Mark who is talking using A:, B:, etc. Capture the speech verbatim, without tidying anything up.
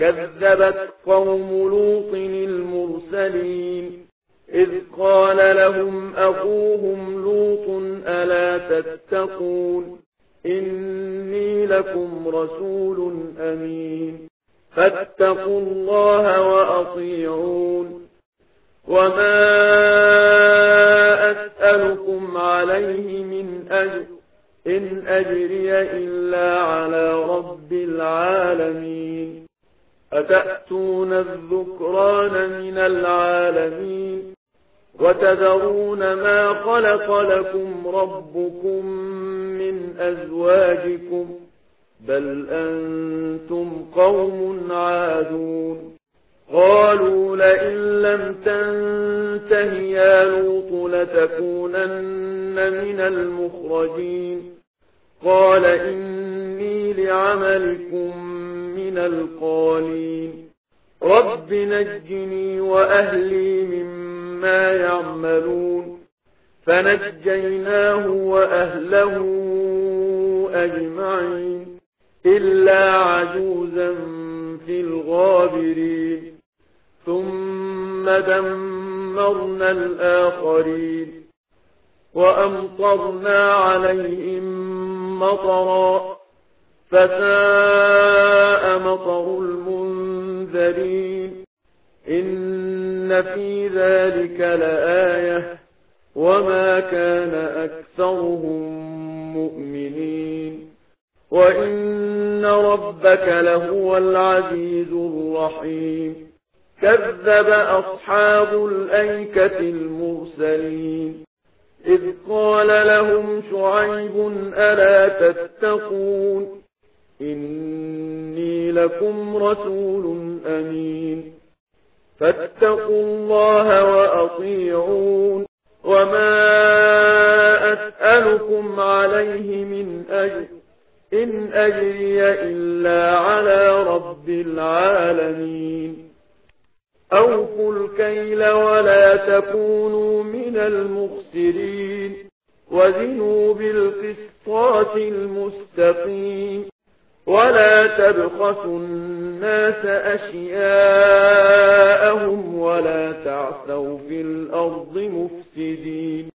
A: كذبت قوم لوط المرسلين إذ قال لهم أخوهم لوط ألا تتقون إني لكم رسول أمين فاتقوا الله وأطيعون وما أسألكم عليه من أجر إن أجري إلا على رب العالمين أتأتون الذكران من العالمين وتذرون ما خلق لكم ربكم من أزواجكم بل أنتم قوم عادون قالوا لئن لم تنته يا لوط لتكونن من المخرجين قال إني لعملكم من القالين رب نجني وأهلي مما يعملون فنجيناه وأهله أجمعين إلا عجوزا في الغابرين ثم دمرنا الآخرين وأمطرنا عليهم مطرا فساء مطر المنذرين إن في ذلك لآية وما كان أكثرهم مؤمنين وإن ربك لهو العزيز الرحيم كذب أصحاب الأيكة المرسلين إذ قال لهم شعيب ألا تتقون إني لكم رسول أمين فاتقوا الله وأطيعون وما أسألكم عليه من أجر إن أجري إلا على رب العالمين أوفوا الكيل ولا تكونوا من المخسرين وزنوا بالقسطاس المستقيم ولا تبخسوا الناس أشياءهم ولا تعثوا في الأرض مفسدين